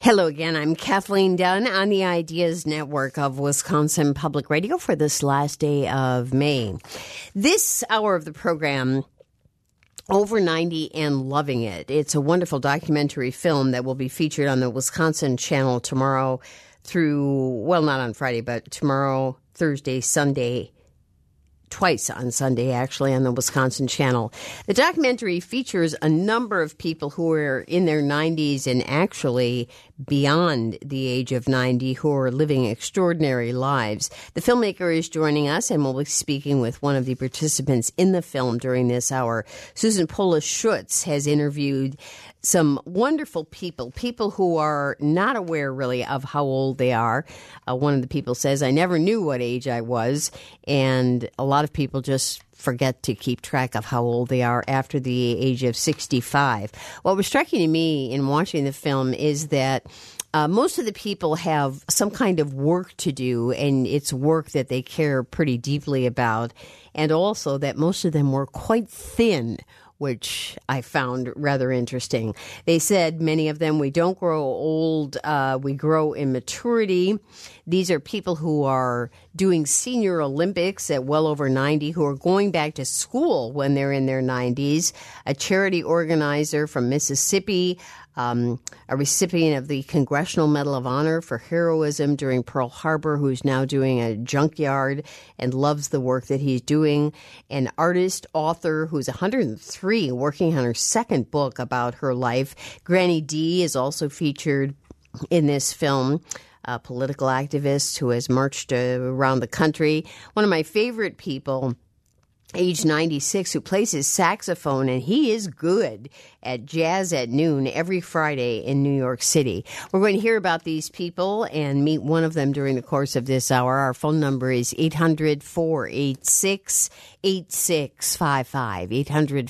Hello again. I'm Kathleen Dunn on the Ideas Network of Wisconsin Public Radio for this last day of May. This hour of the program, Over 90 and Loving It. It's a wonderful documentary film that will be featured on the Wisconsin Channel tomorrow through, well, not on Friday, but tomorrow, Thursday, Sunday, twice on Sunday, actually, on the Wisconsin Channel. The documentary features a number of people who are in their 90s and actually beyond the age of 90 who are living extraordinary lives. The filmmaker is joining us, and we'll be speaking with one of the participants in the film during this hour. Susan Polis-Schutz has interviewed some wonderful people who are not aware really of how old they are. One of the people says, I never knew what age I was, and a lot of people just forget to keep track of how old they are after the age of 65. What was striking to me in watching the film is that most of the people have some kind of work to do, and it's work that they care pretty deeply about, and also that most of them were quite thin, which I found rather interesting. They said, many of them, we don't grow old, we grow in maturity. These are people who are doing senior Olympics at well over 90, who are going back to school when they're in their 90s. A charity organizer from Mississippi, a recipient of the Congressional Medal of Honor for heroism during Pearl Harbor, who's now doing a junkyard and loves the work that he's doing. An artist, author who's 103, working on her second book about her life. Granny D is also featured in this film. A political activist who has marched around the country. One of my favorite people, age 96, who plays his saxophone, and he is good at Jazz at Noon every Friday in New York City. We're going to hear about these people and meet one of them during the course of this hour. Our phone number is 800-486-8655,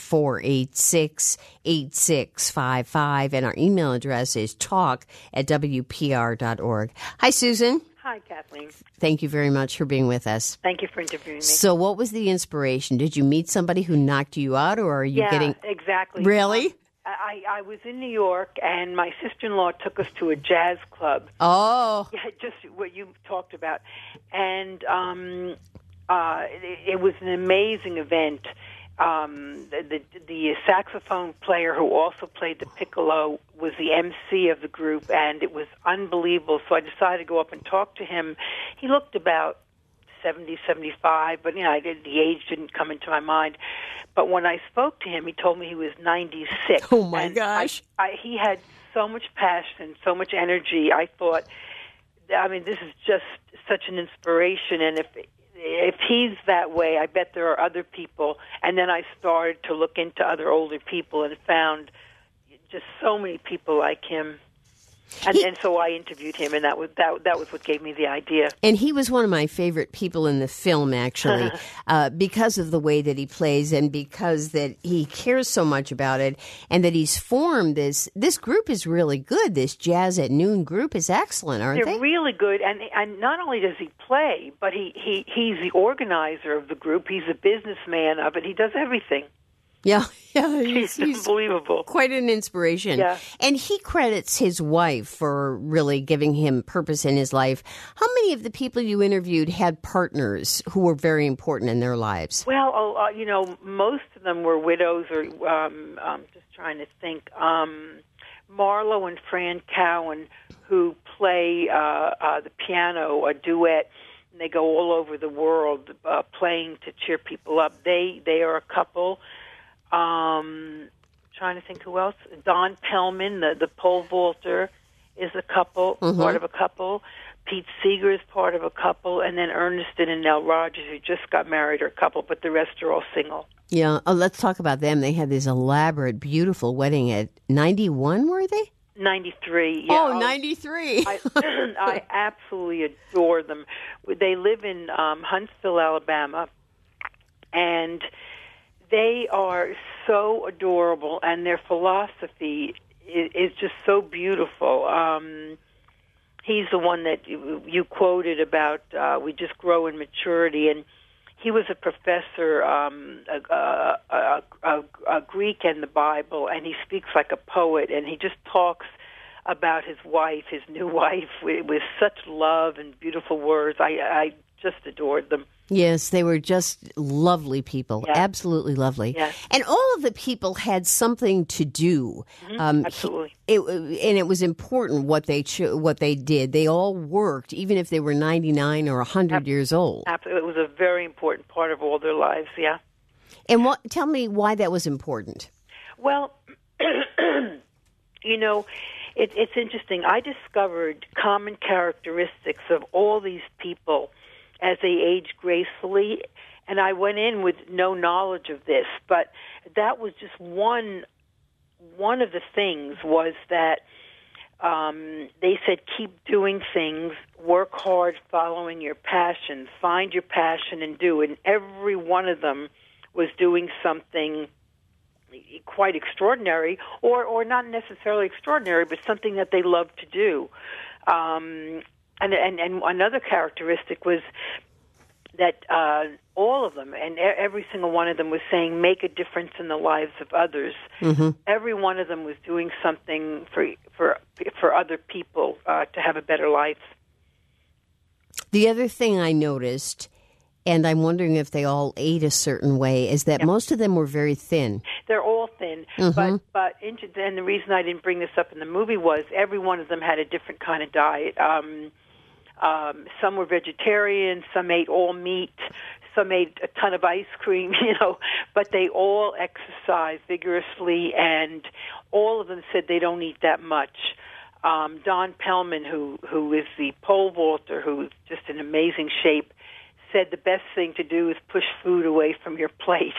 800-486-8655, and our email address is talk@wpr.org. Hi, Susan. Hi, Kathleen. Thank you very much for being with us. Thank you for interviewing me. So what was the inspiration? Did you meet somebody who knocked you out, or are you getting... Yeah, exactly. Really? I was in New York, and my sister-in-law took us to a jazz club. Oh. Yeah, just what you talked about. And it was an amazing event. The saxophone player who also played the piccolo was the MC of the group, and it was unbelievable. So I decided to go up and talk to him. He looked about 70, 75, but the age didn't come into my mind. But when I spoke to him, he told me he was 96. Oh my gosh! He had so much passion, so much energy. I thought, this is just such an inspiration, and if he's that way, I bet there are other people. And then I started to look into other older people and found just so many people like him. And so I interviewed him, and that was what gave me the idea. And he was one of my favorite people in the film, actually, because of the way that he plays and because that he cares so much about it, and that he's formed this group is really good. This Jazz at Noon group is excellent, aren't they? They're really good, and not only does he play, but he's the organizer of the group. He's a businessman of it. He does everything. Yeah, he's unbelievable. Quite an inspiration. Yeah. And he credits his wife for really giving him purpose in his life. How many of the people you interviewed had partners who were very important in their lives? Well, most of them were widows, or just trying to think. Marlo and Fran Cowan, who play the piano, a duet, and they go all over the world playing to cheer people up. They are a couple. Trying to think who else. Don Pellman, the pole vaulter, is a couple, part of a couple. Pete Seeger is part of a couple, and then Ernestine and Nell Rogers, who just got married, are a couple, but the rest are all single. Yeah. Oh, let's talk about them. They had this elaborate, beautiful wedding at 91, were they? 93. Yeah. Oh, 93. I absolutely adore them. They live in Huntsville, Alabama, and they are so adorable, and their philosophy is just so beautiful. He's the one that you quoted about we just grow in maturity, and he was a professor, a Greek and the Bible, and he speaks like a poet, and he just talks about his wife, his new wife, with such love and beautiful words. I just adored them. Yes, they were just lovely people, absolutely lovely. Yes. And all of the people had something to do. Absolutely. And it was important what they did. They all worked, even if they were 99 or 100 years old. Absolutely. It was a very important part of all their lives, yeah. And tell me why that was important. Well, it's interesting. I discovered common characteristics of all these people as they aged gracefully, and I went in with no knowledge of this, but that was just one of the things was that they said keep doing things, work hard following your passions, find your passion and do it. And every one of them was doing something quite extraordinary, or not necessarily extraordinary, but something that they loved to do. And another characteristic was that all of them, and every single one of them, was saying, make a difference in the lives of others. Mm-hmm. Every one of them was doing something for other people to have a better life. The other thing I noticed, and I'm wondering if they all ate a certain way, is that most of them were very thin. They're all thin, and the reason I didn't bring this up in the movie was every one of them had a different kind of diet. Some were vegetarian, some ate all meat, some ate a ton of ice cream, but they all exercised vigorously, and all of them said they don't eat that much. Don Pellman, who is the pole vaulter, who's just in amazing shape, said the best thing to do is push food away from your plate.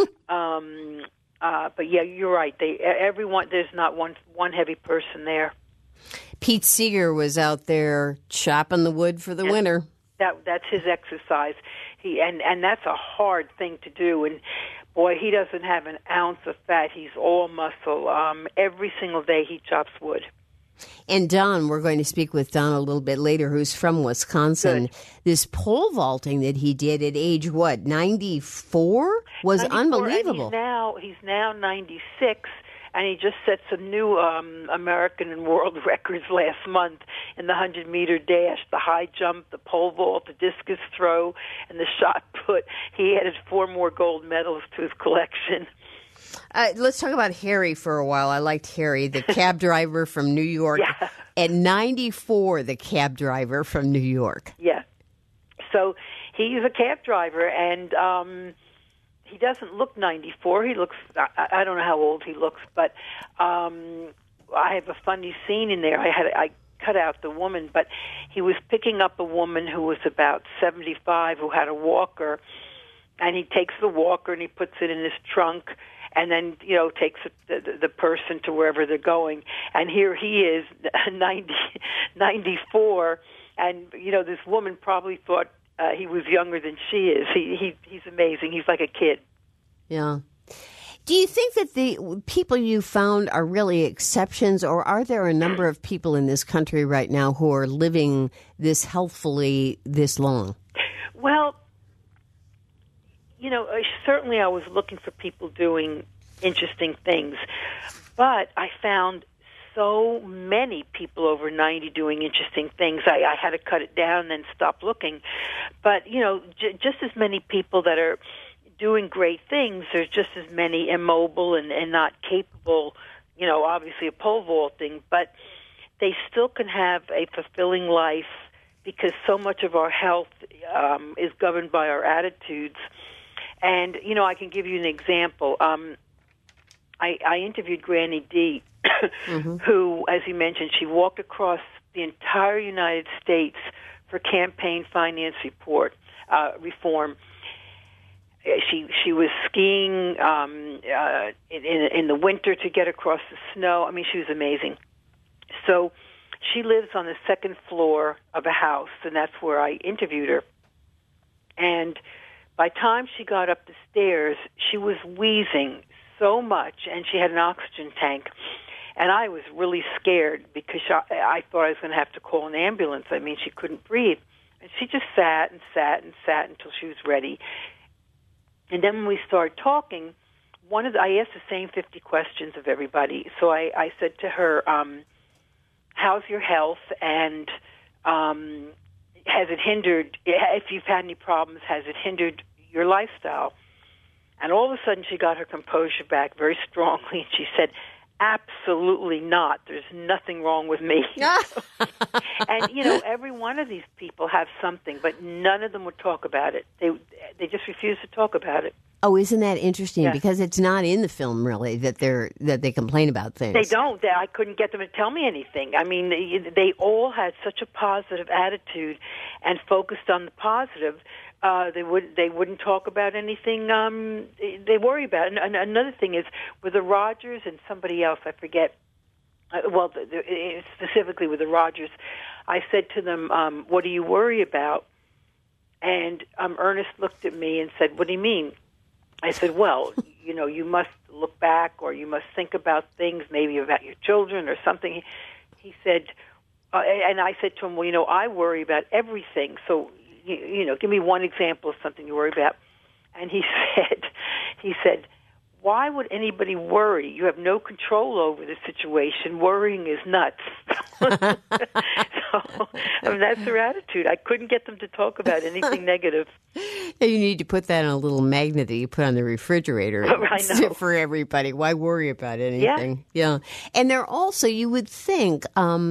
But yeah, you're right. Everyone, there's not one heavy person there. Pete Seeger was out there chopping the wood for the winter. That's his exercise. And that's a hard thing to do. And boy, he doesn't have an ounce of fat. He's all muscle. Every single day he chops wood. And Don, we're going to speak with Don a little bit later, who's from Wisconsin. Good. This pole vaulting that he did at age, 94? Was 94, unbelievable. And he's now 96, and he just set some new American and world records last month in the 100-meter dash, the high jump, the pole vault, the discus throw, and the shot put. He added 4 more gold medals to his collection. Let's talk about Harry for a while. I liked Harry, the cab driver from New York. Yeah. At 94, the cab driver from New York. Yeah. So he's a cab driver, and he doesn't look 94. He looks, I don't know how old he looks, but I have a funny scene in there. I cut out the woman, but he was picking up a woman who was about 75 who had a walker, and he takes the walker and he puts it in his trunk, and then, takes the person to wherever they're going. And here he is, 94, and, this woman probably thought he was younger than she is. He's amazing. He's like a kid. Yeah. Do you think that the people you found are really exceptions, or are there a number of people in this country right now who are living this healthfully this long? Well, certainly I was looking for people doing interesting things, but I found so many people over 90 doing interesting things. I had to cut it down and then stop looking. But, just as many people that are doing great things, there's just as many immobile and not capable, obviously of pole vaulting, but they still can have a fulfilling life because so much of our health is governed by our attitudes. And, I can give you an example. I interviewed Granny D, mm-hmm. who, as you mentioned, she walked across the entire United States for campaign finance reform. She was skiing in the winter to get across the snow. I mean, she was amazing. So she lives on the second floor of a house, and that's where I interviewed her. And by the time she got up the stairs, she was wheezing so much, and she had an oxygen tank. And I was really scared because I thought I was going to have to call an ambulance. I mean, she couldn't breathe. And she just sat and sat and sat until she was ready. And then when we started talking, I asked the same 50 questions of everybody. So I said to her, how's your health, and has it hindered, if you've had any problems, has it hindered your lifestyle? And all of a sudden she got her composure back very strongly, and she said, absolutely not. There's nothing wrong with me. And, every one of these people have something, but none of them would talk about it. They just refuse to talk about it. Oh, isn't that interesting? Yeah. Because it's not in the film, really, that they complain about things. They don't. I couldn't get them to tell me anything. I mean, they all had such a positive attitude and focused on the positive. They wouldn't talk about anything they worry about. And another thing is with the Rogers and somebody else, I forget. Specifically with the Rogers, I said to them, "What do you worry about?" And Ernest looked at me and said, "What do you mean?" I said, "Well, you must look back, or you must think about things, maybe about your children or something." He said, and I said to him, "Well, I worry about everything. So, give me one example of something you worry about." And he said, "Why would anybody worry? You have no control over the situation. Worrying is nuts." So, that's their attitude. I couldn't get them to talk about anything negative. You need to put that on a little magnet that you put on the refrigerator I know. for everybody. Why worry about anything? Yeah. And they're also, you would think,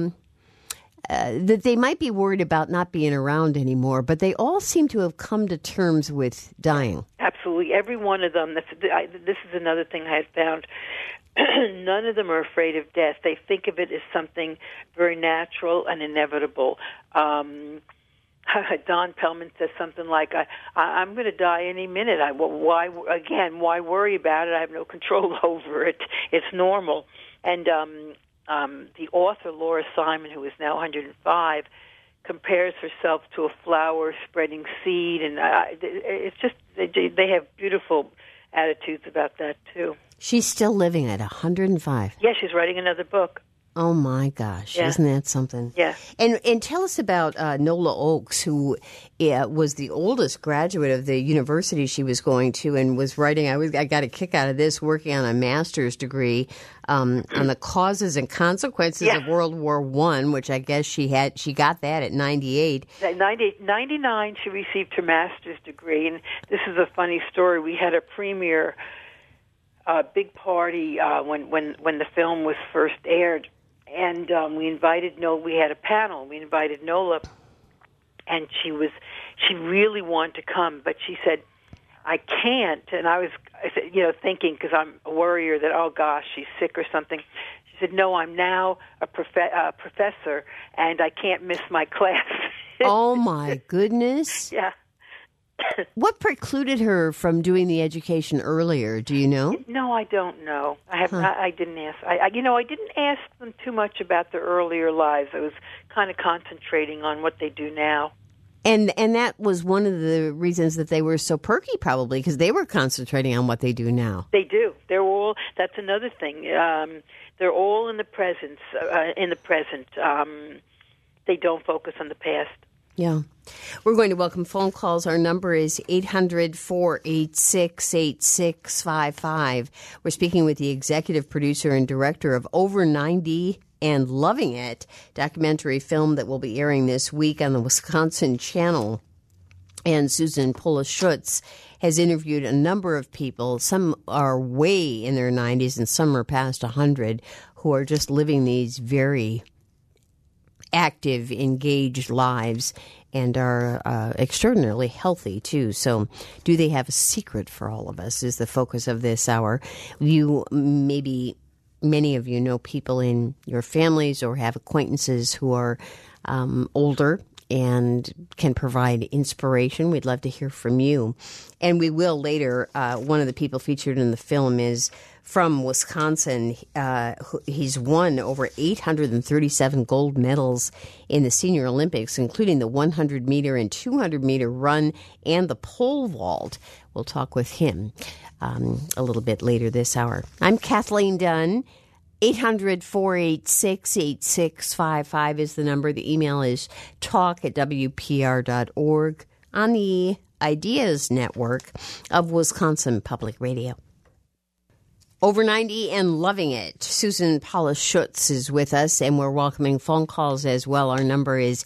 that they might be worried about not being around anymore, but they all seem to have come to terms with dying. Absolutely. Every one of them. This is another thing I had found. None of them are afraid of death. They think of it as something very natural and inevitable. Don Pellman says something like, I'm going to die any minute. Why worry about it? I have no control over it. It's normal. And the author, Laura Simon, who is now 105, compares herself to a flower spreading seed. And it's just, they have beautiful attitudes about that, too. She's still living at 105. Yeah, she's writing another book. Oh, my gosh. Yeah. Isn't that something? Yeah. And tell us about Nola Oakes, who was the oldest graduate of the university she was going to and was writing, I got a kick out of this, working on a master's degree on the causes and consequences of World War I, which I guess she got that at 98. 99, she received her master's degree. And this is a funny story. We had a premiere big party when the film was first aired. And we invited Nola. We had a panel. We invited Nola, and she really wanted to come, but she said, "I can't." And I said, thinking, because I'm a worrier that, oh gosh, she's sick or something. She said, "No, I'm now a professor, and I can't miss my class." Oh my goodness! Yeah. What precluded her from doing the education earlier? Do you know? No, I don't know. I didn't ask. I didn't ask them too much about their earlier lives. I was kind of concentrating on what they do now. And that was one of the reasons that they were so perky, probably, because they were concentrating on what they do now. They do. They're all. That's another thing. They're all in the present. They don't focus on the past. Yeah. We're going to welcome phone calls. Our number is 800-486-8655. We're speaking with the executive producer and director of Over 90 and Loving It, documentary film that will be airing this week on the Wisconsin Channel. And Susan Pola-Schutz has interviewed a number of people. Some are way in their 90s and some are past 100, who are just living these very active, engaged lives and are extraordinarily healthy, too. So do they have a secret for all of us is the focus of this hour. Many of you know people in your families or have acquaintances who are older and can provide inspiration. We'd love to hear from you. And we will later. One of the people featured in the film is from Wisconsin. He's won over 837 gold medals in the Senior Olympics, including the 100-meter and 200-meter run and the pole vault. We'll talk with him a little bit later this hour. I'm Kathleen Dunn. 800-486-8655 is the number. The email is talk@wpr.org on the Ideas Network of Wisconsin Public Radio. Over 90 and loving it. Susan Paula Schutz is with us, and we're welcoming phone calls as well. Our number is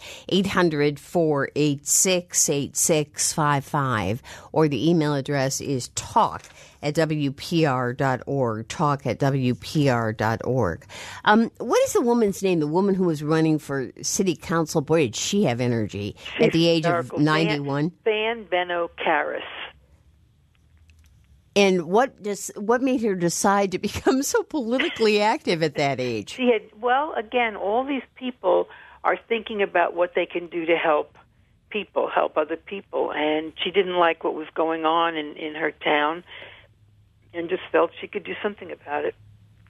800-486-8655, or the email address is talk@wpr.org, talk@wpr.org. What is the woman's name, the woman who was running for city council? Boy, did she have energy at the age of 91. Van Benno Karras. And what made her decide to become so politically active at that age? She had, well, again, all these people are thinking about what they can do to help other people. And she didn't like what was going on in her town and just felt she could do something about it.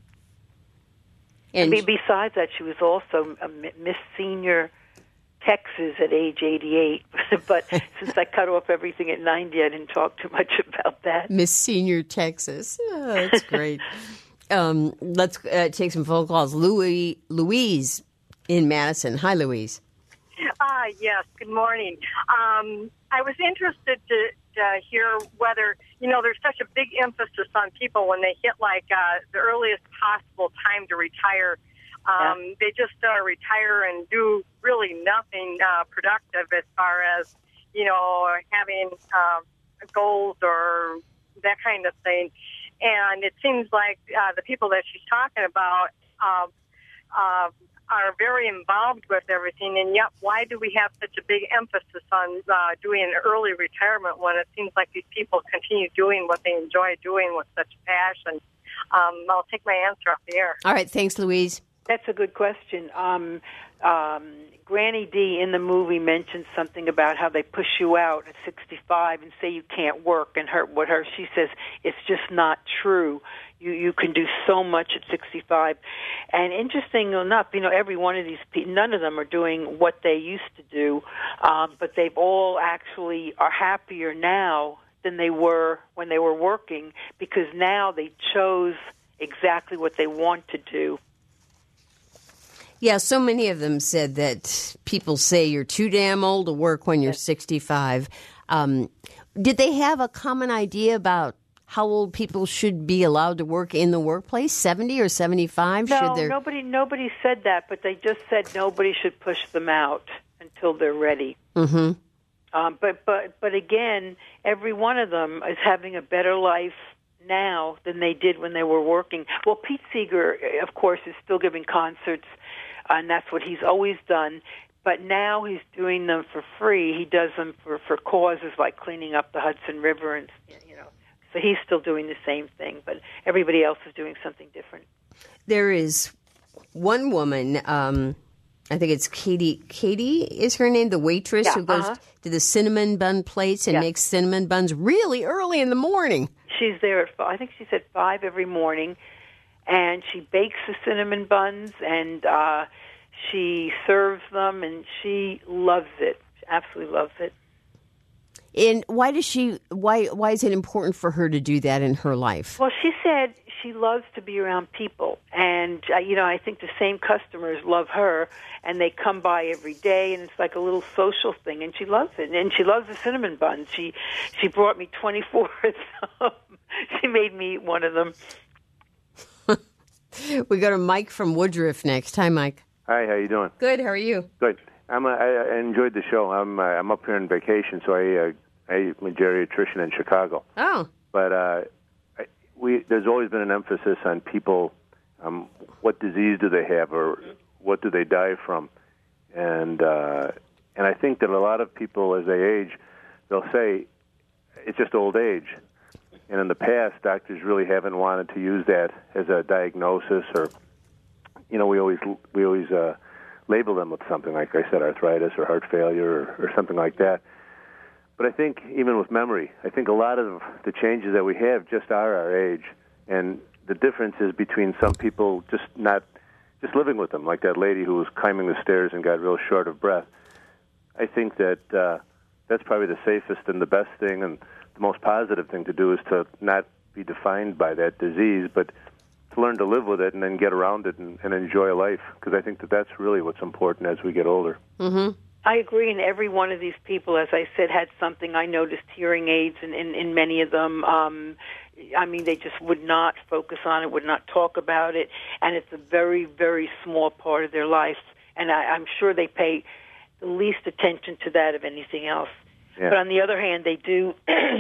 And besides that, she was also a Miss Senior Texas at age 88, but since I cut off everything at 90, I didn't talk too much about that. Miss Senior Texas. Oh, that's great. Let's take some phone calls. Louise in Madison. Hi, Louise. Yes, good morning. I was interested to hear whether, there's such a big emphasis on people when they hit the earliest possible time to retire. They just retire and do really nothing productive as far as, having goals or that kind of thing. And it seems like the people that she's talking about are very involved with everything. And yet, why do we have such a big emphasis on doing an early retirement when it seems like these people continue doing what they enjoy doing with such passion? I'll take my answer off the air. All right. Thanks, Louise. That's a good question. Granny D in the movie mentioned something about how they push you out at 65 and say you can't work, and she says it's just not true. You can do so much at 65. And interesting enough, every one of these people, none of them are doing what they used to do, but they've all actually are happier now than they were when they were working, because now they chose exactly what they want to do. Yeah, so many of them said that people say you're too damn old to work when you're 65. Did they have a common idea about how old people should be allowed to work in the workplace, 70 or 75? No, nobody said that, but they just said nobody should push them out until they're ready. Mm-hmm. But again, every one of them is having a better life now than they did when they were working. Well, Pete Seeger, of course, is still giving concerts, and that's what he's always done. But now he's doing them for free. He does them for causes like cleaning up the Hudson River, and so he's still doing the same thing. But everybody else is doing something different. There is one woman, I think it's Katie. Katie is her name, the waitress who goes to the cinnamon bun place and makes cinnamon buns really early in the morning. She's there at, I think she said 5 every morning, and she bakes the cinnamon buns, and she serves them, and she loves it. She absolutely loves it. And why is it important for her to do that in her life? Well, she said she loves to be around people, and I think the same customers love her, and they come by every day, and it's like a little social thing, and she loves it. And she loves the cinnamon buns. She brought me 24 of them. She made me eat one of them. We go to Mike from Woodruff next. Hi, Mike. Hi, how you doing? Good. How are you? Good. I enjoyed the show. I'm up here on vacation, so I'm a geriatrician in Chicago. Oh. But there's always been an emphasis on people. What disease do they have, or what do they die from? And I think that a lot of people, as they age, they'll say it's just old age. And in the past, doctors really haven't wanted to use that as a diagnosis, or we always label them with something, like I said, arthritis or heart failure or something like that. But I think even with memory, I think a lot of the changes that we have just are our age, and the difference is between some people just living with them, like that lady who was climbing the stairs and got real short of breath. I think that that's probably the safest and the best thing, and the most positive thing to do is to not be defined by that disease, but to learn to live with it and then get around it and enjoy life, because I think that that's really what's important as we get older. Mm-hmm. I agree, and every one of these people, as I said, had something. I noticed hearing aids in many of them. I mean, they just would not focus on it, would not talk about it, and it's a very, very small part of their life. And I'm sure they pay the least attention to that of anything else. Yeah. But on the other hand, they do,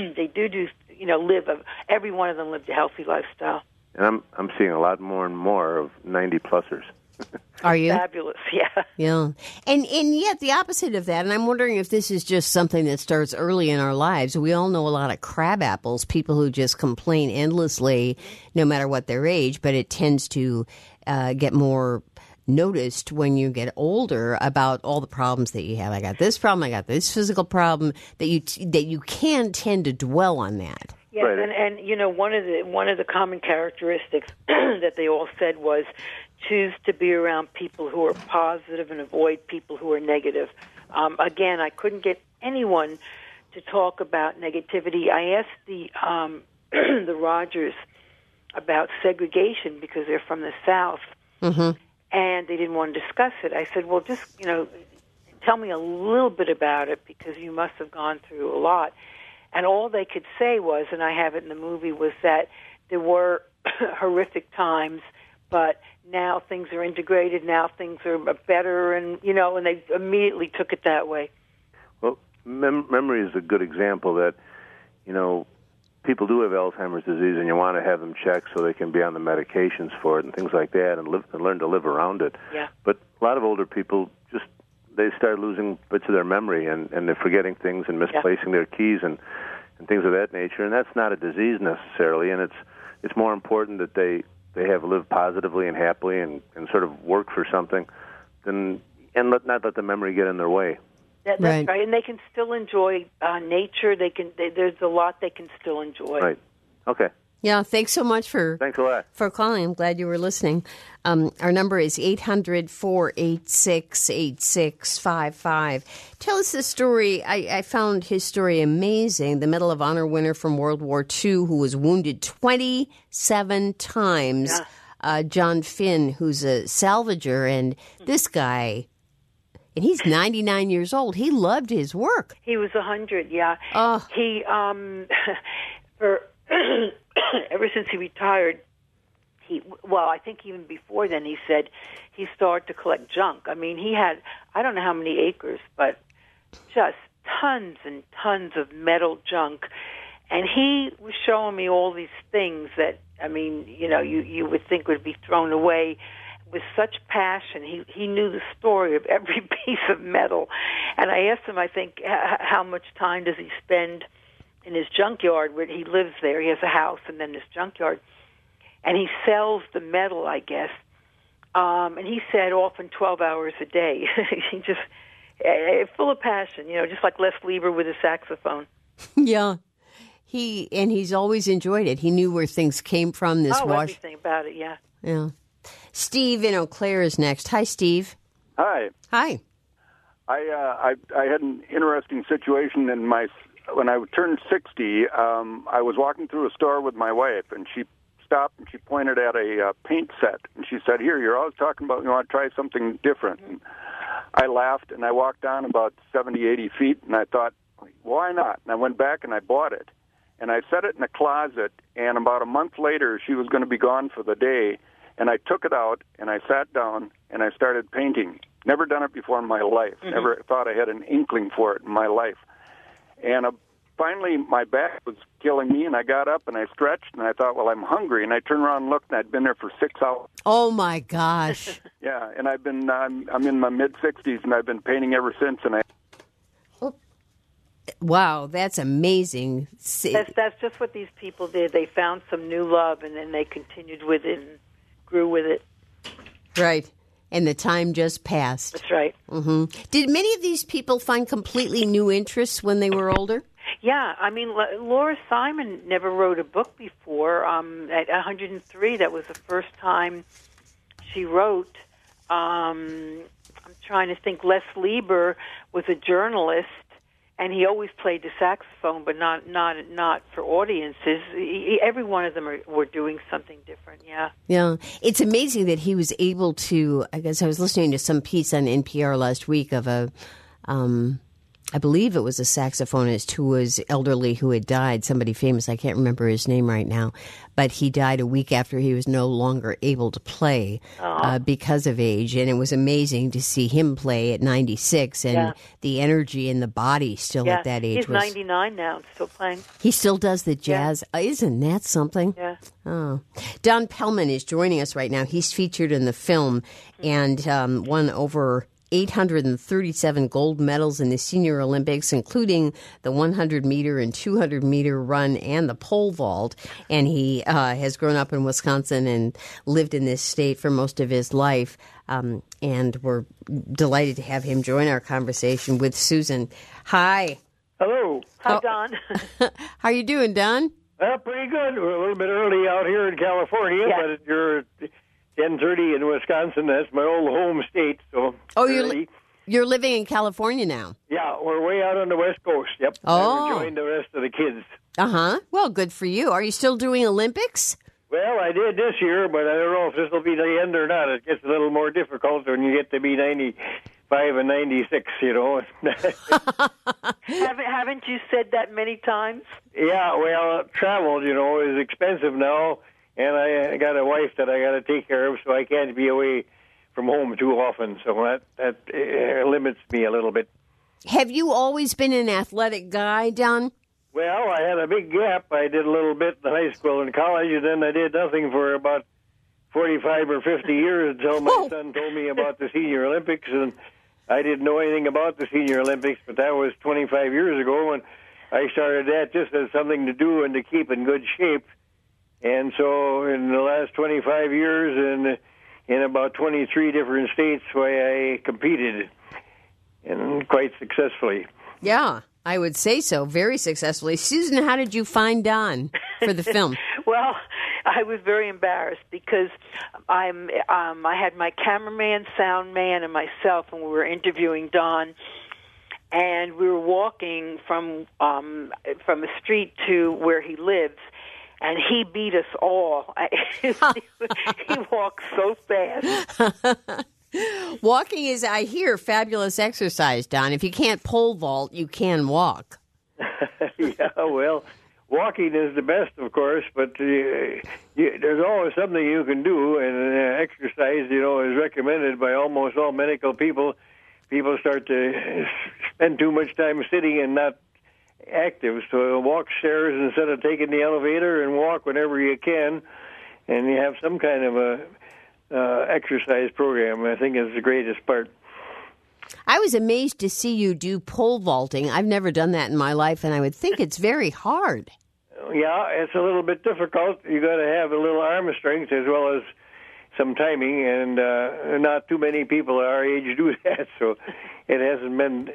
every one of them lived a healthy lifestyle. And I'm seeing a lot more and more of 90-plussers. Are you? Fabulous, yeah. Yeah. And yet the opposite of that, and I'm wondering if this is just something that starts early in our lives. We all know a lot of crab apples, people who just complain endlessly no matter what their age, but it tends to get more noticed when you get older about all the problems that you have. I got this problem, I got this physical problem, that you can tend to dwell on that. Yes, right. and you know, one of the common characteristics that they all said was choose to be around people who are positive and avoid people who are negative. Again, I couldn't get anyone to talk about negativity. I asked the the Rogers about segregation because they're from the South, and they didn't want to discuss it. I said, well, just, tell me a little bit about it because you must have gone through a lot. And all they could say was, and I have it in the movie, was that there were horrific times, but now things are integrated, now things are better, and they immediately took it that way. Well, memory is a good example that, people do have Alzheimer's disease, and you want to have them checked so they can be on the medications for it and things like that, and learn to live around it. Yeah. But a lot of older people they start losing bits of their memory, and they're forgetting things and misplacing their keys and things of that nature. And that's not a disease necessarily, and it's more important that they have lived positively and happily and sort of work for something and not let the memory get in their way. That's right. And they can still enjoy nature. There's a lot they can still enjoy. Right. Okay. Yeah, thanks so much Thanks a lot. for calling. I'm glad you were listening. Our number is 800-486-8655. Tell us the story. I found his story amazing. The Medal of Honor winner from World War II who was wounded 27 times, John Finn, who's a salvager. And this guy, and he's 99 years old. He loved his work. He was 100, yeah. Oh. He, ever since he retired, I think even before then, he said he started to collect junk. I mean, he had, I don't know how many acres, but just tons and tons of metal junk. And he was showing me all these things that, I mean, you would think would be thrown away with such passion. He knew the story of every piece of metal. And I asked him, I think, how much time does he spend in his junkyard where he lives there. He has a house and then this junkyard. And he sells the metal, I guess. And he said often 12 hours a day. He just, full of passion, just like Les Lieber with his saxophone. Yeah. He's always enjoyed it. He knew where things came from. Everything about it, yeah. Yeah. Steve in Eau Claire is next. Hi, Steve. Hi. Hi. I had an interesting situation when I turned 60. I was walking through a store with my wife, and she stopped and she pointed at a paint set, and she said, "Here, you're always talking about you want to try something different." And I laughed, and I walked down about 70, 80 feet, and I thought, why not? And I went back and I bought it, and I set it in a closet. And about a month later, she was going to be gone for the day, and I took it out and I sat down and I started painting. Never done it before in my life. Never thought I had an inkling for it in my life. And finally, my back was killing me, and I got up and I stretched, and I thought, well, I'm hungry. And I turned around and looked, and I'd been there for 6 hours. Oh my gosh! Yeah, and I'm in my mid-60s, and I've been painting ever since. And wow, that's amazing. That's just what these people did. They found some new love, and then they continued with it and grew with it. Right. And the time just passed. That's right. Mm-hmm. Did many of these people find completely new interests when they were older? Yeah, I mean, Laura Simon never wrote a book before. At 103, that was the first time she wrote. I'm trying to think. Les Lieber was a journalist, and he always played the saxophone, but not for audiences. Every one of them were doing something different. Yeah. Yeah, it's amazing that he was able to. I guess I was listening to some piece on NPR last week of a I believe it was a saxophonist who was elderly who had died, somebody famous. I can't remember his name right now, but he died a week after he was no longer able to play because of age. And it was amazing to see him play at 96 and the energy in the body still at that age. He's 99 now and still playing. He still does the jazz. Isn't that something? Yeah. Oh. Don Pellman is joining us right now. He's featured in the film and won over 837 gold medals in the Senior Olympics, including the 100-meter and 200-meter run and the pole vault. And he has grown up in Wisconsin and lived in this state for most of his life. And we're delighted to have him join our conversation with Susan. Hi. Hello. Hi, Don. How you doing, Don? Pretty good. We're a little bit early out here in California, but you're 10:30 in Wisconsin. That's my old home state. So you're living in California now? Yeah, we're way out on the West Coast. Yep. Oh. Never joined the rest of the kids. Uh-huh. Well, good for you. Are you still doing Olympics? Well, I did this year, but I don't know if this will be the end or not. It gets a little more difficult when you get to be 95 and 96, you know. Haven't you said that many times? Yeah, well, travel, you know, is expensive now, and I got a wife that I got to take care of, so I can't be away from home too often. So that limits me a little bit. Have you always been an athletic guy, Don? Well, I had a big gap. I did a little bit in high school and college, and then I did nothing for about 45 or 50 years until my son told me about the Senior Olympics, and I didn't know anything about the Senior Olympics, but that was 25 years ago, and I started that just as something to do and to keep in good shape. And so in the last 25 years and in about 23 different states where I competed, and quite successfily. Yeah, I would say so. Very successfully. Susan, how did you find Don for the film? Well, I was very embarrassed because I had my cameraman, sound man, and myself, and we were interviewing Don. And we were walking from a street to where he lives, and he beat us all. He walked so fast. Walking is, I hear, fabulous exercise, Don. If you can't pole vault, you can walk. Yeah, well, walking is the best, of course, but there's always something you can do, and exercise, you know, is recommended by almost all medical people. People start to spend too much time sitting and not active, so walk stairs instead of taking the elevator, and walk whenever you can, and you have some kind of a exercise program. I think is the greatest part. I was amazed to see you do pole vaulting. I've never done that in my life, and I would think it's very hard. Yeah, it's a little bit difficult. You got to have a little arm strength as well as some timing, and not too many people our age do that. So it hasn't been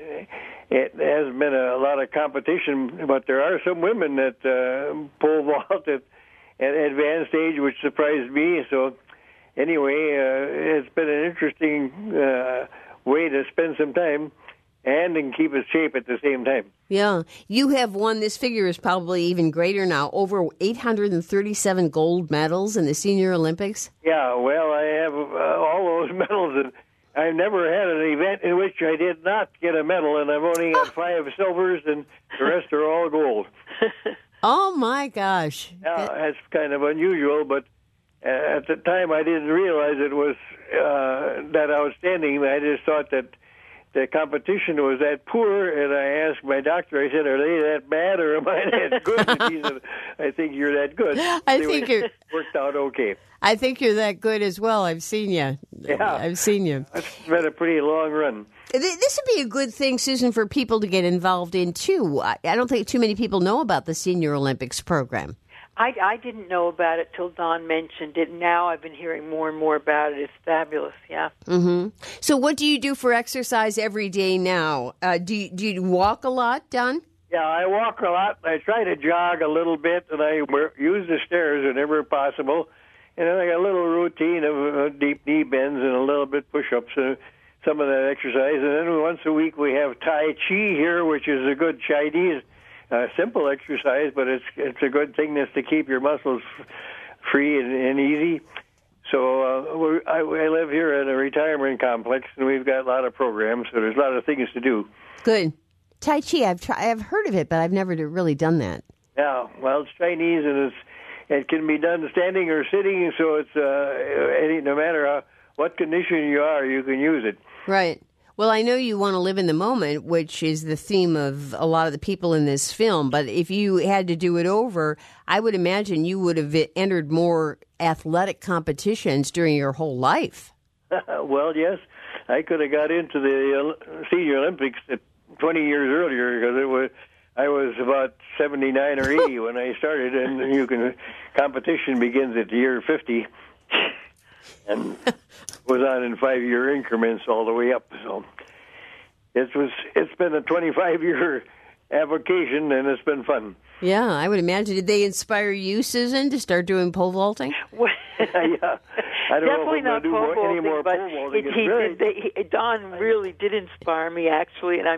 a lot of competition. But there are some women that pole vault at advanced age, which surprised me. So anyway, it's been an interesting way to spend some time and keep in shape at the same time. Yeah. You have won, this figure is probably even greater now, over 837 gold medals in the Senior Olympics. Yeah, well, I have all those medals, and I've never had an event in which I did not get a medal, and I've only got 5 silvers, and the rest are all gold. Oh, my gosh. Yeah, that's kind of unusual, but at the time I didn't realize it was that outstanding. I just thought that the competition was that poor, and I asked my doctor, I said, are they that bad or am I that good? And he said, I think you're that good. It worked out okay. I think you're that good as well. I've seen you. Yeah. I've seen you. It's been a pretty long run. This would be a good thing, Susan, for people to get involved in, too. I don't think too many people know about the Senior Olympics program. I didn't know about it till Don mentioned it. Now I've been hearing more and more about it. It's fabulous, yeah. Mm-hmm. So what do you do for exercise every day now? Do you walk a lot, Don? Yeah, I walk a lot. I try to jog a little bit, and I use the stairs whenever possible. And then I got a little routine of deep knee bends and a little bit push-ups, some of that exercise. And then once a week we have Tai Chi here, which is a good Chinese simple exercise, but it's a good thing that's to keep your muscles free and easy. So I live here at a retirement complex, and we've got a lot of programs, so there's a lot of things to do. Good. Tai Chi. I've heard of it, but I've never really done that. Yeah, well, it's Chinese, and it can be done standing or sitting, so it's no matter what condition you are, you can use it. Right. Well, I know you want to live in the moment, which is the theme of a lot of the people in this film. But if you had to do it over, I would imagine you would have entered more athletic competitions during your whole life. Well, yes, I could have got into the Senior Olympics 20 years earlier because I was about 79 or 80 when I started, and competition begins at the year 50. And was on in 5-year increments all the way up. So it's been a 25-year avocation, and it's been fun. Yeah, I would imagine. Did they inspire you, Susan, to start doing pole vaulting? Yeah, I don't Definitely know if I'm going to do any more pole vaulting. Don really did inspire me, actually, and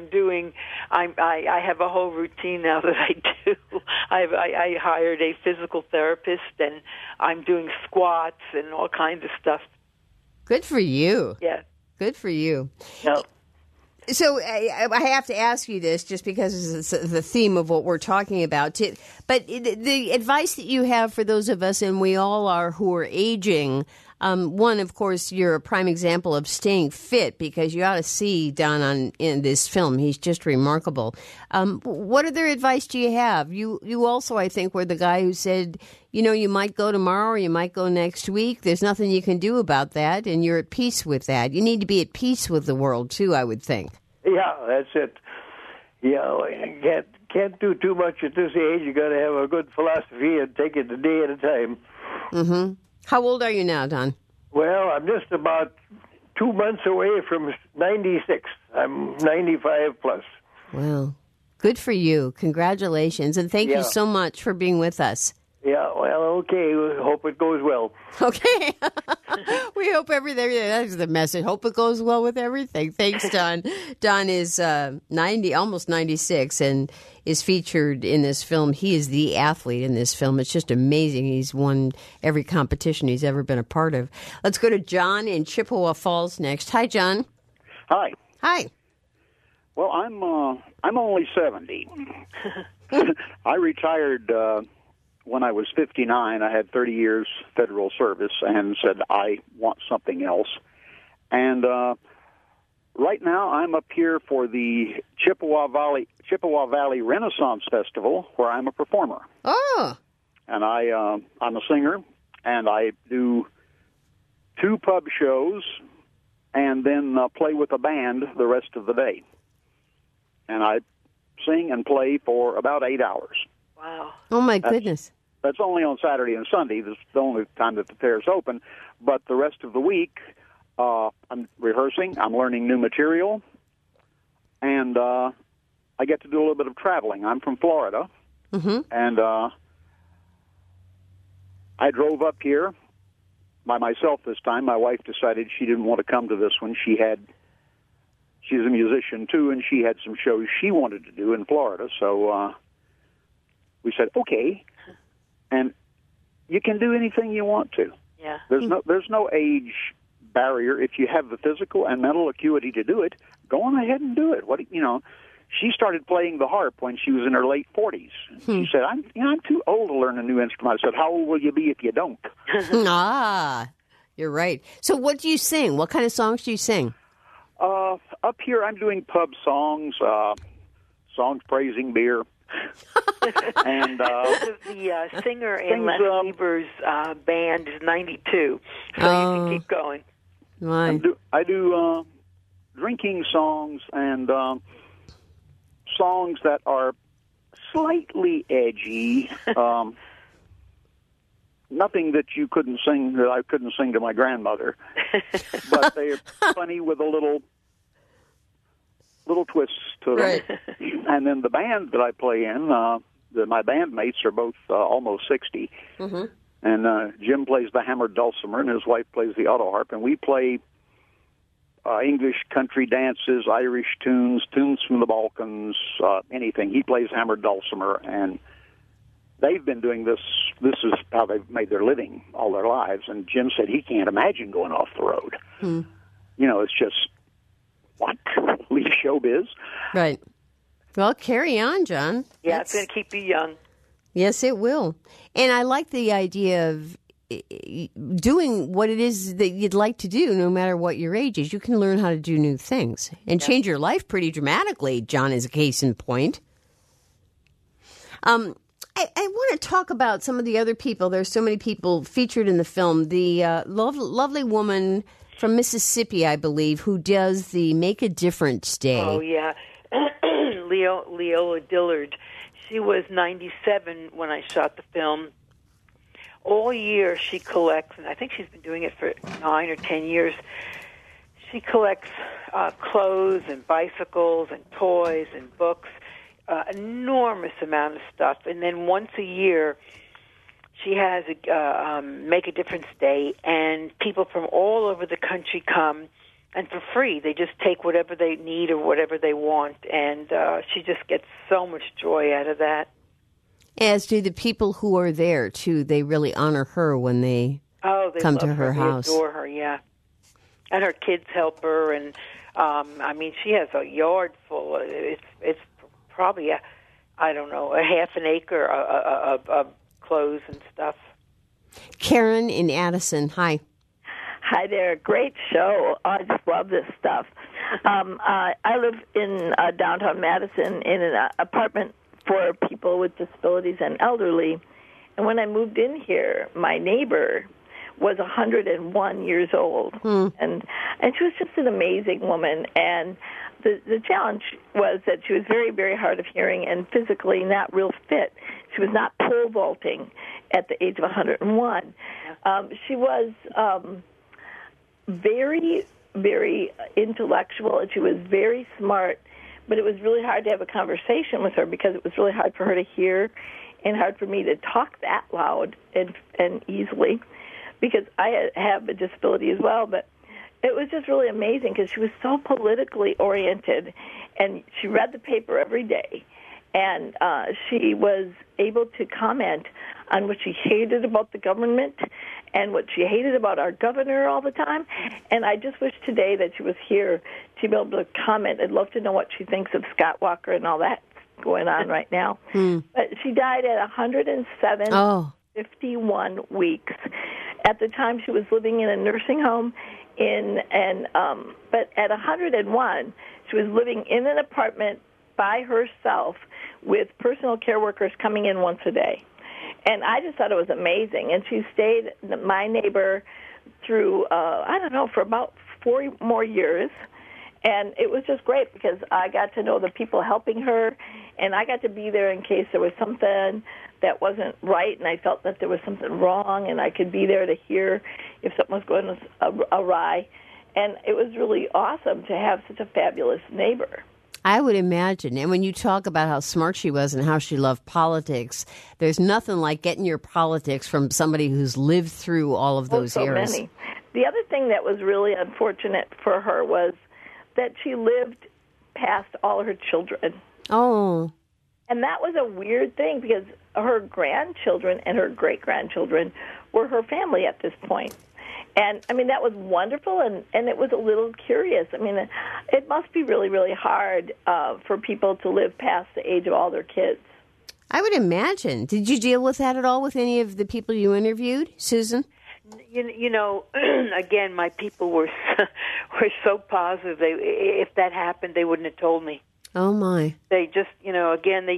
I have a whole routine now that I do. I hired a physical therapist, and I'm doing squats and all kinds of stuff. Good for you. Yeah. Good for you. Yeah. So I have to ask you this just because it's the theme of what we're talking about. But the advice that you have for those of us, and we all are, who are aging, one, of course, you're a prime example of staying fit because you ought to see Don in this film. He's just remarkable. What other advice do you have? You also, I think, were the guy who said, you might go tomorrow or you might go next week. There's nothing you can do about that, and you're at peace with that. You need to be at peace with the world, too, I would think. Yeah, that's it. You can't do too much at this age. You got to have a good philosophy and take it a day at a time. Mm-hmm. How old are you now, Don? Well, I'm just about 2 months away from 96. I'm 95 plus. Well, good for you. Congratulations. And thank you so much for being with us. Yeah, well, okay. Hope it goes well. Okay. We hope everything. That's the message. Hope it goes well with everything. Thanks, Don. Don is 90, almost 96, and is featured in this film. He is the athlete in this film. It's just amazing. He's won every competition he's ever been a part of. Let's go to John in Chippewa Falls next. Hi, John. Hi. Hi. Well, I'm only 70. I retired when I was 59. I had 30 years federal service and said I want something else. And right now I'm up here for the Chippewa Valley Renaissance Festival, where I'm a performer. Oh. And I'm a singer, and I do 2 pub shows and then play with a band the rest of the day. And I sing and play for about 8 hours. Wow. Oh, my goodness. That's only on Saturday and Sunday. That's the only time that the fair's open. But the rest of the week, I'm rehearsing, I'm learning new material, and I get to do a little bit of traveling. I'm from Florida, and I drove up here by myself this time. My wife decided she didn't want to come to this one. She's a musician, too, and she had some shows she wanted to do in Florida, so we said, okay. And you can do anything you want to. Yeah. There's no age barrier. If you have the physical and mental acuity to do it, go on ahead and do it. She started playing the harp when she was in her late 40s. She said, I'm too old to learn a new instrument. I said, how old will you be if you don't? You're right. So what do you sing? What kind of songs do you sing? Up here I'm doing pub songs, songs praising beer. And the singer in Les Weber's band is 92, so you can keep going. I do drinking songs and songs that are slightly edgy. Nothing that you couldn't sing that I couldn't sing to my grandmother, but they're funny with a little twists to them. Right. And then the band that I play in, my bandmates are both almost 60. And Jim plays the hammered dulcimer, and his wife plays the auto harp, and we play English country dances, Irish tunes from the Balkans, anything. He plays hammered dulcimer, and they've been doing this. This is how they've made their living all their lives. And Jim said he can't imagine going off the road. It's just, what? Leave showbiz? Right. Well, carry on, John. Yeah, it's going to keep you young. Yes, it will. And I like the idea of doing what it is that you'd like to do, no matter what your age is. You can learn how to do new things and change your life pretty dramatically. John is a case in point. I want to talk about some of the other people. There's so many people featured in the film. The lovely woman from Mississippi, I believe, who does the Make a Difference Day. Oh, yeah. Leola Dillard. She was 97 when I shot the film. All year she collects, and I think she's been doing it for 9 or 10 years. She collects clothes and bicycles and toys and books, enormous amount of stuff. And then once a year, she has a Make a Difference Day, and people from all over the country come, and for free. They just take whatever they need or whatever they want, and she just gets so much joy out of that. As do the people who are there, too. They really honor her when they come to her house. They adore her, yeah. And her kids help her, and, I mean, she has a yard full. It's probably, a half an acre of clothes and stuff. Karen in Addison, hi. Hi there. Great show. I just love this stuff. I live in downtown Madison in an apartment for people with disabilities and elderly. And when I moved in here, my neighbor was 101 years old. And she was just an amazing woman. And the challenge was that she was very, very hard of hearing and physically not real fit. She was not pole vaulting at the age of 101. She was very, very intellectual, and she was very smart, but it was really hard to have a conversation with her because it was really hard for her to hear and hard for me to talk that loud and easily because I have a disability as well. But it was just really amazing because she was so politically oriented, and she read the paper every day, and she was able to comment on what she hated about the government and what she hated about our governor all the time. And I just wish today that she was here to be able to comment. I'd love to know what she thinks of Scott Walker and all that going on right now. But she died at 107, 51 weeks. At the time, she was living in a nursing home but at 101, she was living in an apartment by herself with personal care workers coming in once a day. And I just thought it was amazing. And she stayed my neighbor through, for about 4 more years. And it was just great because I got to know the people helping her, and I got to be there in case there was something that wasn't right, and I felt that there was something wrong, and I could be there to hear if something was going awry. And it was really awesome to have such a fabulous neighbor. I would imagine. And when you talk about how smart she was and how she loved politics, there's nothing like getting your politics from somebody who's lived through all of those eras. Many. The other thing that was really unfortunate for her was that she lived past all her children. Oh. And that was a weird thing because her grandchildren and her great-grandchildren were her family at this point. And, I mean, that was wonderful, and it was a little curious. I mean, it must be really, really hard for people to live past the age of all their kids. I would imagine. Did you deal with that at all with any of the people you interviewed, Susan? You know, again, my people were so positive. If that happened, they wouldn't have told me. Oh, my. They just, again,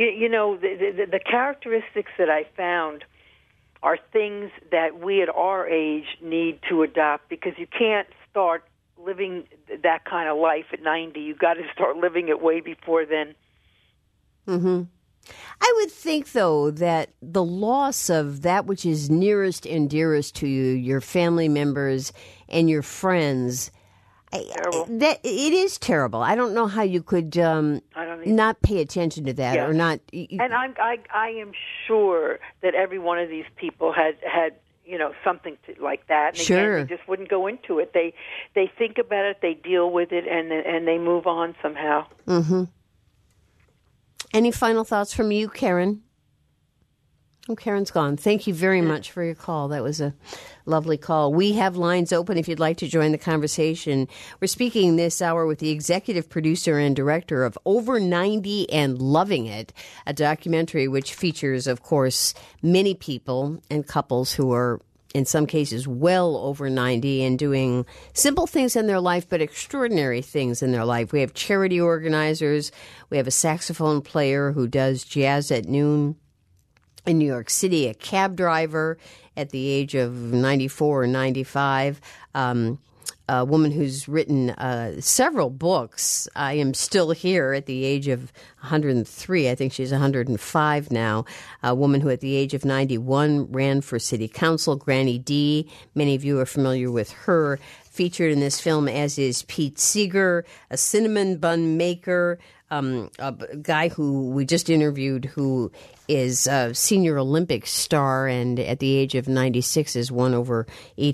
the characteristics that I found are things that we at our age need to adopt because you can't start living that kind of life at 90. You've got to start living it way before then. Mm-hmm. I would think, though, that the loss of that which is nearest and dearest to you, your family members and your friends, that it is terrible. I don't know how you could not pay attention to that or not. And I am sure that every one of these people had something like that. And sure, again, they just wouldn't go into it. They think about it, they deal with it, and they move on somehow. Mm-hmm. Any final thoughts from you, Karen? Oh, Karen's gone. Thank you very much for your call. That was a lovely call. We have lines open if you'd like to join the conversation. We're speaking this hour with the executive producer and director of Over 90 and Loving It, a documentary which features, of course, many people and couples who are, in some cases, well over 90 and doing simple things in their life, but extraordinary things in their life. We have charity organizers. We have a saxophone player who does jazz at noon in New York City, a cab driver at the age of 94 or 95, a woman who's written several books. I Am Still Here at the age of 103. I think she's 105 now. A woman who at the age of 91 ran for city council, Granny D. Many of you are familiar with her. Featured in this film, as is Pete Seeger, a cinnamon bun maker, a guy who we just interviewed who is a senior Olympic star and at the age of 96 has won over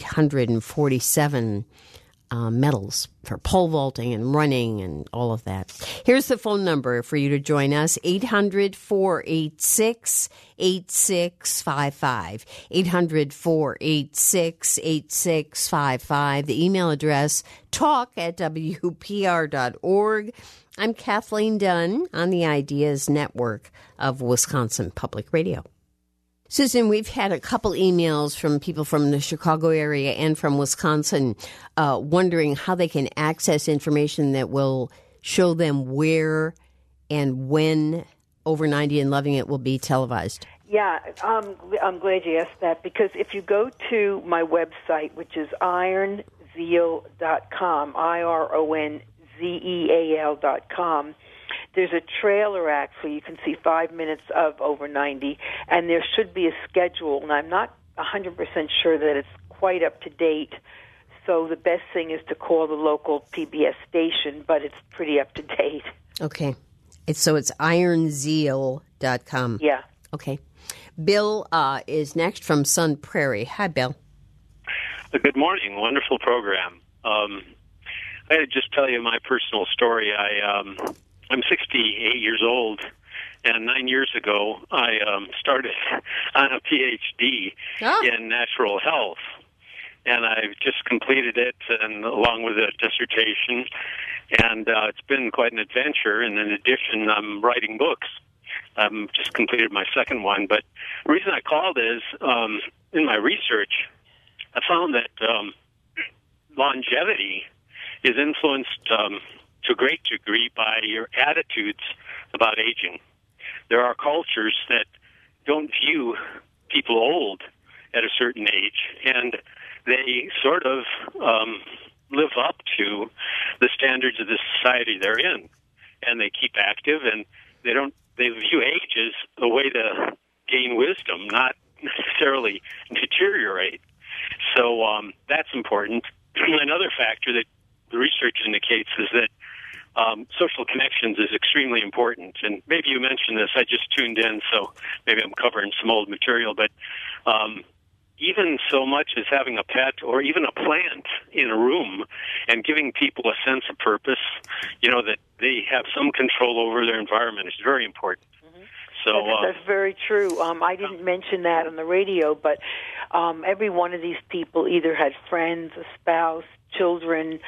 847 medals for pole vaulting and running and all of that. Here's the phone number for you to join us, 800-486-8655, 800-486-8655. The email address, talk@wpr.org. I'm Kathleen Dunn on the Ideas Network of Wisconsin Public Radio. Susan, we've had a couple emails from people from the Chicago area and from Wisconsin wondering how they can access information that will show them where and when Over 90 and Loving It will be televised. Yeah, I'm glad you asked that, because if you go to my website, which is ironzeal.com, IRONZEAL.com, there's a trailer, actually. You can see 5 minutes of Over 90, and there should be a schedule, and I'm not 100% sure that it's quite up to date, so the best thing is to call the local PBS station, but it's pretty up to date. Okay. So it's ironzeal.com. Yeah. Okay. Bill is next from Sun Prairie. Hi, Bill. Good morning. Wonderful program. I had to just tell you my personal story. I'm 68 years old, and 9 years ago I started on a PhD in natural health, and I've just completed it, and along with a dissertation, and it's been quite an adventure. And in addition, I'm writing books. Just completed my second one, but the reason I called is in my research, I found that longevity is influenced to a great degree by your attitudes about aging. There are cultures that don't view people old at a certain age, and they sort of live up to the standards of the society they're in, and they keep active, and they view age as a way to gain wisdom, not necessarily deteriorate. So that's important. Another factor that the research indicates is that social connections is extremely important. And maybe you mentioned this. I just tuned in, so maybe I'm covering some old material. But even so much as having a pet or even a plant in a room and giving people a sense of purpose, that they have some control over their environment is very important. Mm-hmm. So that's very true. I didn't mention that on the radio, but every one of these people either had friends, a spouse, children,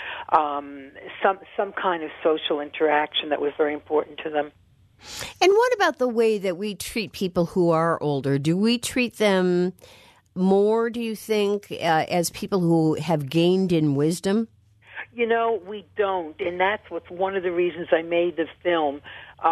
some kind of social interaction that was very important to them. And what about the way that we treat people who are older? Do we treat them more, do you think, as people who have gained in wisdom? We don't, and that's what's one of the reasons I made the film.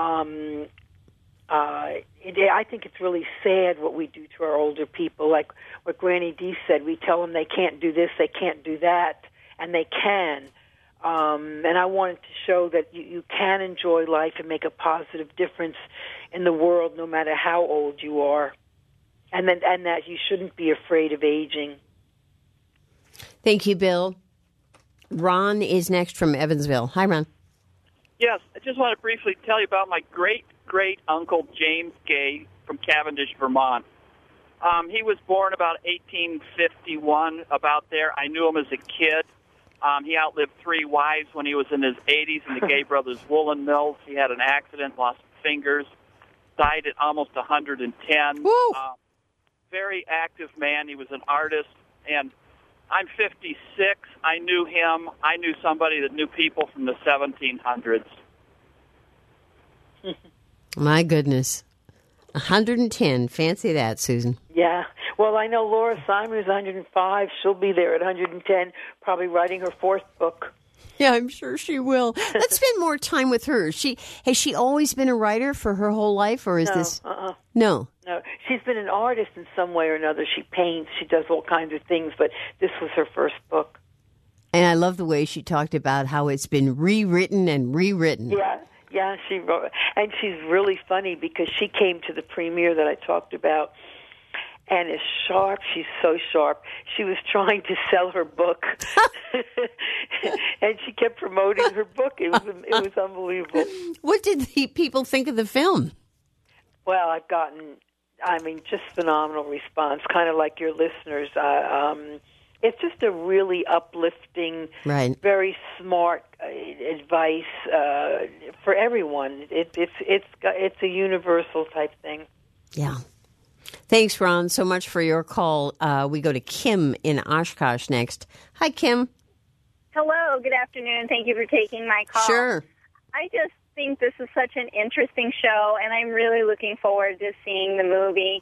I think it's really sad what we do to our older people. Like what Granny D said, we tell them they can't do this, they can't do that, and they can. And I wanted to show that you can enjoy life and make a positive difference in the world no matter how old you are, and that you shouldn't be afraid of aging. Thank you, Bill. Ron is next from Evansville. Hi, Ron. Yes, I just want to briefly tell you about my great-great-uncle James Gay from Cavendish, Vermont. He was born about 1851, about there. I knew him as a kid. He outlived 3 wives when he was in his 80s in the Gay Brothers Woolen Mills. He had an accident, lost fingers, died at almost 110. very active man. He was an artist, and I'm 56. I knew him. I knew somebody that knew people from the 1700s. My goodness. 110. Fancy that, Susan. Yeah. Well, I know Laura Simon is 105. She'll be there at 110, probably writing her fourth book. Yeah, I'm sure she will. Let's spend more time with her. Has she always been a writer for her whole life, or is this? No. No, she's been an artist in some way or another. She paints, she does all kinds of things, but this was her first book. And I love the way she talked about how it's been rewritten and rewritten. Yeah, she wrote, and she's really funny because she came to the premiere that I talked about, and is sharp. She's so sharp. She was trying to sell her book, and she kept promoting her book. It was unbelievable. What did the people think of the film? Well, I've gotten, just phenomenal response, kind of like your listeners. It's just a really uplifting, very smart advice for everyone. It's a universal type thing. Yeah. Thanks, Ron, so much for your call. We go to Kim in Oshkosh next. Hi, Kim. Hello. Good afternoon. Thank you for taking my call. Sure. I just think this is such an interesting show, and I'm really looking forward to seeing the movie.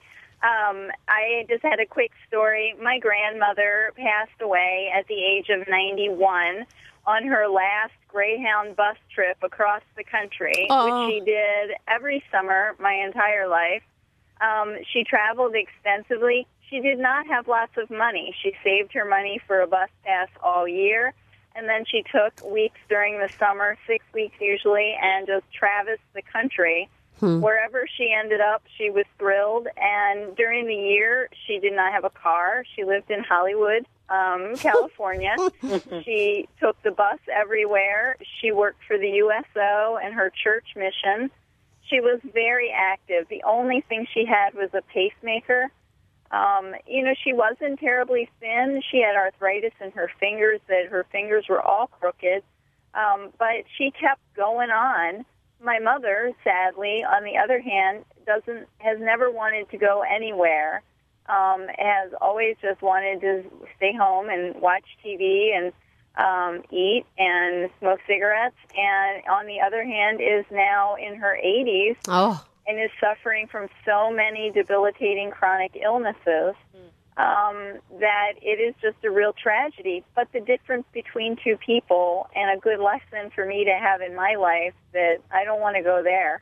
I just had a quick story. My grandmother passed away at the age of 91 on her last Greyhound bus trip across the country, which she did every summer my entire life. She traveled extensively. She did not have lots of money. She saved her money for a bus pass all year, and then she took weeks during the summer, 6 weeks usually, and just traversed the country. Wherever she ended up, she was thrilled. And during the year, she did not have a car. She lived in Hollywood, California. She took the bus everywhere. She worked for the USO and her church mission. She was very active. The only thing she had was a pacemaker. She wasn't terribly thin. She had arthritis in her fingers, that her fingers were all crooked. But she kept going on. My mother, sadly, on the other hand, has never wanted to go anywhere. Has always just wanted to stay home and watch TV and eat and smoke cigarettes. And on the other hand, is now in her 80s and is suffering from so many debilitating chronic illnesses that it is just a real tragedy. But the difference between two people, and a good lesson for me to have in my life, that I don't want to go there.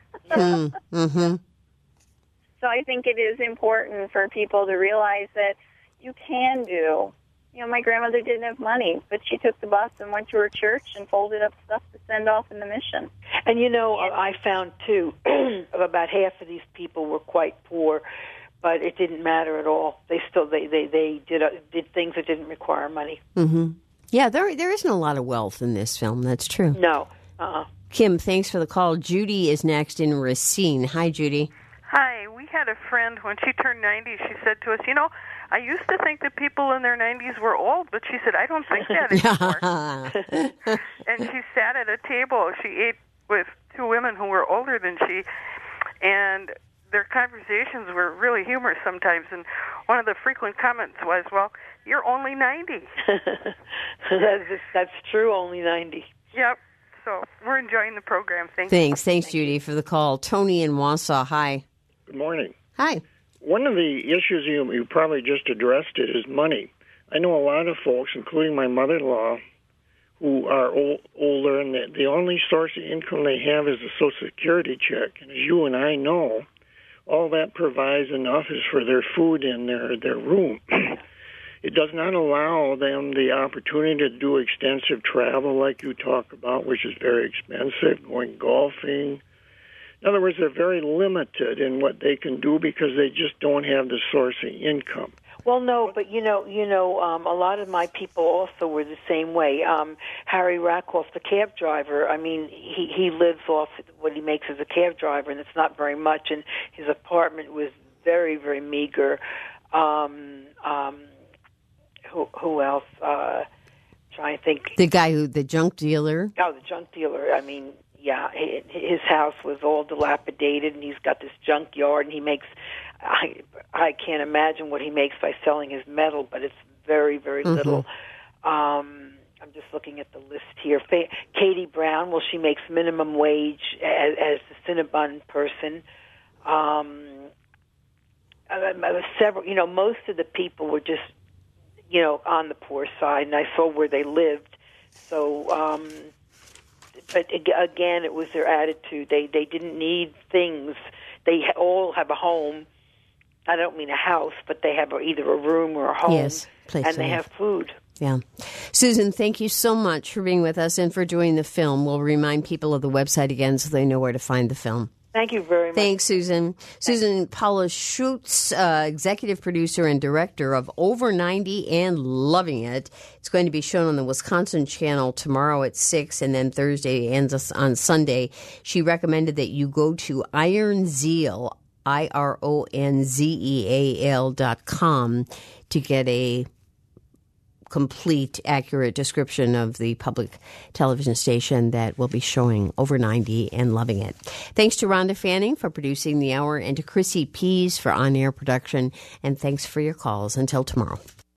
So I think it is important for people to realize that you can do. My grandmother didn't have money, but she took the bus and went to her church and folded up stuff to send off in the mission. And I found too, about half of these people were quite poor, but it didn't matter at all. They still they did things that didn't require money. Yeah, there isn't a lot of wealth in this film. That's true. No. Kim, thanks for the call. Judy is next in Racine. Hi, Judy. Hi. We had a friend, when she turned 90, she said to us, I used to think that people in their 90s were old, but she said, I don't think that anymore. And she sat at a table. She ate with two women who were older than she, and their conversations were really humorous sometimes. And one of the frequent comments was, well, you're only 90. That's true, only 90. Yep. So we're enjoying the program. Thanks, Judy, for the call. Tony in Wausau, hi. Good morning. Hi. One of the issues you probably just addressed it is money. I know a lot of folks, including my mother-in-law, who are older, and the only source of income they have is a Social Security check. And as you and I know, all that provides enough is for their food and their room. It does not allow them the opportunity to do extensive travel like you talk about, which is very expensive, going golfing. In other words, they're very limited in what they can do because they just don't have the source of income. Well, no, but a lot of my people also were the same way. Harry Rakoff, the cab driver, he lives off what he makes as a cab driver, and it's not very much, and his apartment was very, very meager. Who else? Trying to think. The junk dealer. Oh, the junk dealer. Yeah, his house was all dilapidated, and he's got this junkyard, and he makes. I can't imagine what he makes by selling his metal, but it's very, very little. I'm just looking at the list here. Katie Brown, well, she makes minimum wage as the Cinnabon person. Several, most of the people were just, on the poor side, and I saw where they lived. So, but again, it was their attitude. They didn't need things. They all have a home. I don't mean a house, but they have either a room or a home, yes, and they have food. Yeah. Susan, thank you so much for being with us and for doing the film. We'll remind people of the website again so they know where to find the film. Thank you very much. Thanks, Susan. Susan Paula Schutz, executive producer and director of Over 90 and Loving It. It's going to be shown on the Wisconsin Channel tomorrow at 6, and then Thursday ends on Sunday. She recommended that you go to Iron Zeal, IRONZEAL.com, to get a complete, accurate description of the public television station that will be showing Over 90 and Loving It. Thanks to Rhonda Fanning for producing the hour, and to Chrissy Pease for on-air production, and thanks for your calls. Until tomorrow.